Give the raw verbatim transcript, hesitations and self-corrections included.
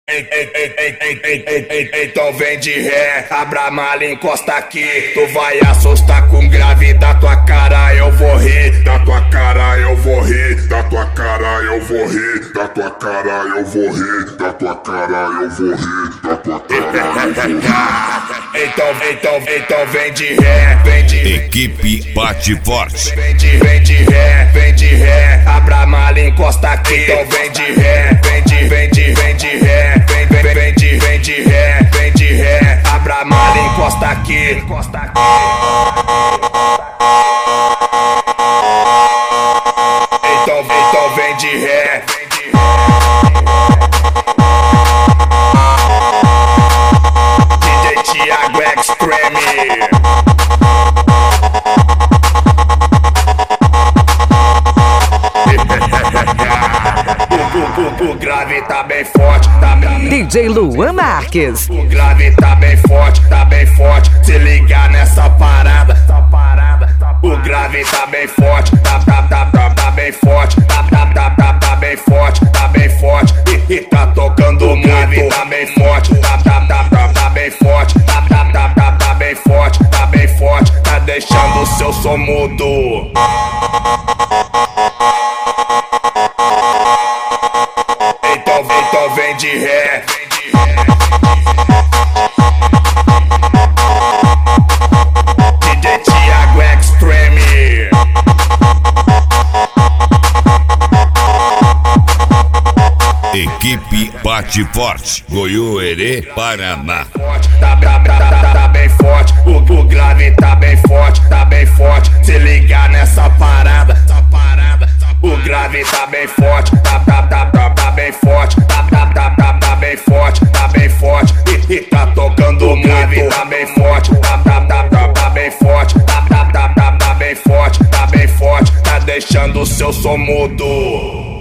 Ei, ei, ei, ei, ei, ei, ei, ei, então vem de ré, abra a mala, encosta aqui. Tu vai assustar com grave, da tua cara eu vou rir. Da tua cara eu vou rir, da tua cara eu vou rir, da tua cara eu vou rir, da tua cara eu vou rir, da tua cara eu vou rir. Então, então, então vem de ré, vem de ré. Equipe Bate Forte. Vem de, vem de ré, vem de ré, abra a mala, encosta aqui. Então vem de ré, vem de, vem de, vem de ré. Vem, vem, vem de, vem de ré, vem de ré, abra a mala, encosta aqui, encosta aqui. Então, então vem de ré, vem de ré. D J Thiago Extreme. O, o, o grave tá bem forte, tá bem... D J Luan Marques. O grave tá bem forte, tá bem forte. Se ligar nessa parada, essa parada. O grave tá bem forte, tá, tá, tá, tá, tá bem forte, tá, tá, tá, tá, tá bem forte, tá bem forte. E, e tá tocando o grave, tá bem forte, tá, tá, tá, tá, tá bem forte, tá, tá, tá, tá, tá bem forte, tá bem forte. Tá deixando o seu som mudo. Então, então vem de ré, vem de ré. D J Thiago Extreme. Equipe Bate Forte, Goiôerê, Paraná. Tá, tá, tá, tá, tá bem forte, o, o grave tá bem forte, tá bem forte. Se ligar nessa parada, essa parada. O grave tá bem forte, tá, tá, tá, tá, tá bem forte, tá, tá, tá, tá, tá bem forte, tá bem forte. E, e tá tocando o grave, tá bem forte, tá, tá, tá, tá, tá bem forte, tá, tá, tá, tá, tá bem forte, tá bem forte. Tá deixando o seu som mudo.